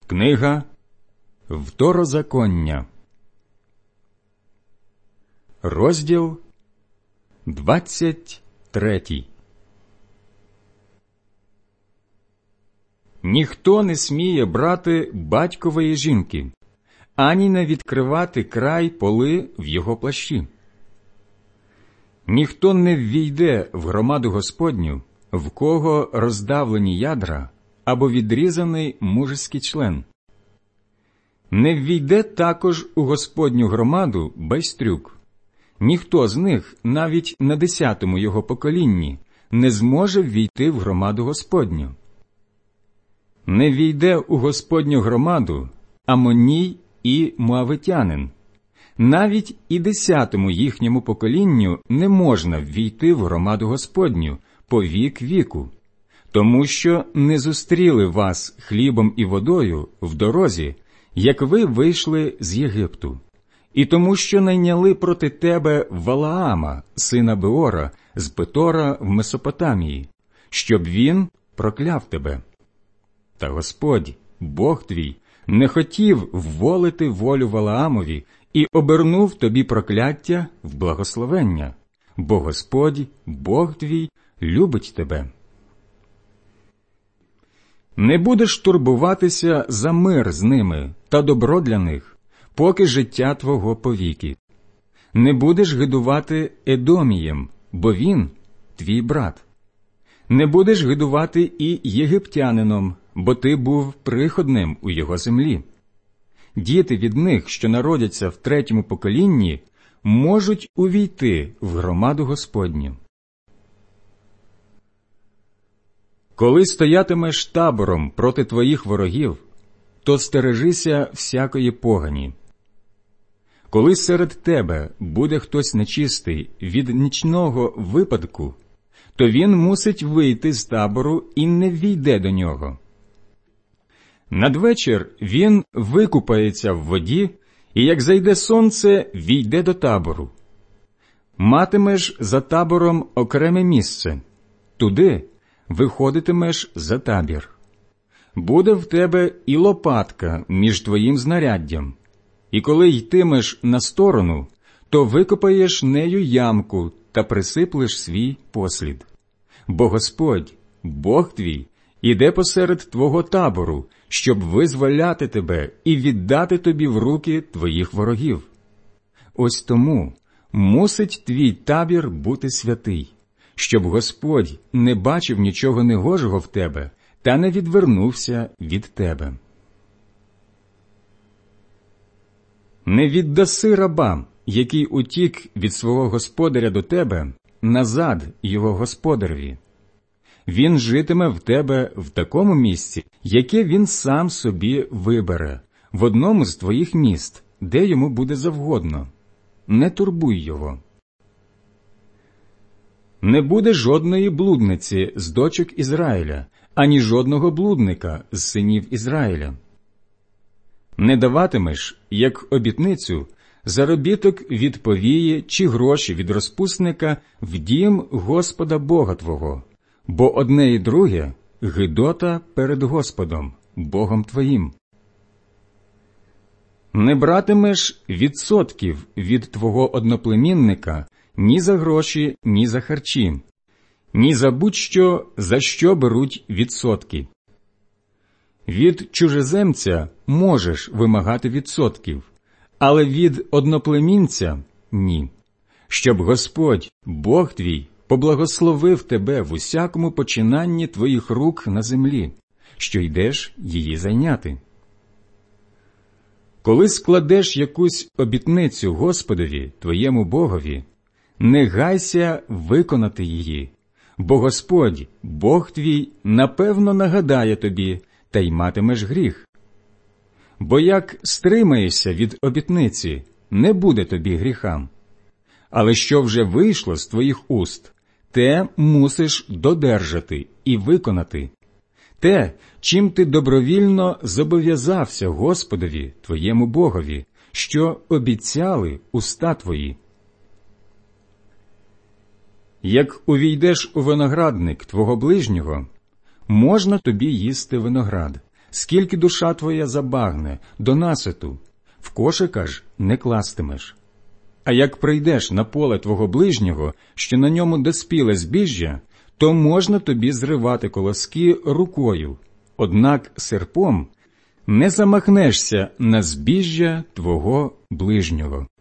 Книга Второзаконня, розділ 23. Ніхто не сміє брати батькової жінки, ані не відкривати край поли в його плащі. Ніхто не ввійде в громаду Господню, в кого роздавлені ядра або відрізаний мужеський член. Не ввійде також у Господню громаду байстрюк. Ніхто з них, навіть на 10-му його поколінні, не зможе ввійти в громаду Господню. Не ввійде у Господню громаду Амоній і Моавитянин. Навіть і 10-му їхньому поколінню не можна ввійти в громаду Господню по вік віку, тому що не зустріли вас хлібом і водою в дорозі, як ви вийшли з Єгипту, і тому що найняли проти тебе Валаама, сина Беора, з Петора в Месопотамії, щоб він прокляв тебе. Та Господь, Бог твій, не хотів вволити волю Валаамові і обернув тобі прокляття в благословення, бо Господь, Бог твій, любить тебе. Не будеш турбуватися за мир з ними та добро для них, поки життя твого повіки. Не будеш гидувати Едомієм, бо він твій брат. Не будеш гидувати і єгиптянином, бо ти був приходним у його землі. Діти від них, що народяться в 3-му поколінні, можуть увійти в громаду Господню. Коли стоятимеш табором проти твоїх ворогів, то стережися всякої погані. Коли серед тебе буде хтось нечистий від нічного випадку, то він мусить вийти з табору і не ввійде до нього. Надвечір він викупається в воді, і як зайде сонце, війде до табору. Матимеш за табором окреме місце, туди виходитимеш за табір. Буде в тебе і лопатка між твоїм знаряддям, і коли йтимеш на сторону, то викопаєш нею ямку та присиплеш свій послід. Бо Господь, Бог твій, іде посеред твого табору, щоб визволяти тебе і віддати тобі в руки твоїх ворогів. Ось тому мусить твій табір бути святий, щоб Господь не бачив нічого негожого в тебе та не відвернувся від тебе. Не віддаси раба, який утік від свого господаря до тебе, назад його господареві. Він житиме в тебе в такому місці, яке він сам собі вибере, в одному з твоїх міст, де йому буде завгодно. Не турбуй його. Не буде жодної блудниці з дочок Ізраїля, ані жодного блудника з синів Ізраїля. Не даватимеш, як обітницю, заробіток від повії чи гроші від розпусника в дім Господа Бога твого, бо одне і друге – гидота перед Господом, Богом твоїм. Не братимеш відсотків від твого одноплемінника ні за гроші, ні за харчі, ні за будь-що, за що беруть відсотки. Від чужеземця можеш вимагати відсотків, але від одноплемінця – ні, щоб Господь, Бог твій, поблагословив тебе в усякому починанні твоїх рук на землі, що йдеш її зайняти. Коли складеш якусь обітницю Господові, твоєму Богові, не гайся виконати її, бо Господь, Бог твій, напевно нагадає тобі, та й матимеш гріх. Бо як стримаєшся від обітниці, не буде тобі гріха. Але що вже вийшло з твоїх уст, те мусиш додержати і виконати. Те, чим ти добровільно зобов'язався Господові, твоєму Богові, що обіцяли уста твої. Як увійдеш у виноградник твого ближнього, можна тобі їсти виноград, скільки душа твоя забагне, донаситу, в кошика ж не кластимеш. А як прийдеш на поле твого ближнього, що на ньому доспіле збіжжя, то можна тобі зривати колоски рукою, однак серпом не замахнешся на збіжжя твого ближнього.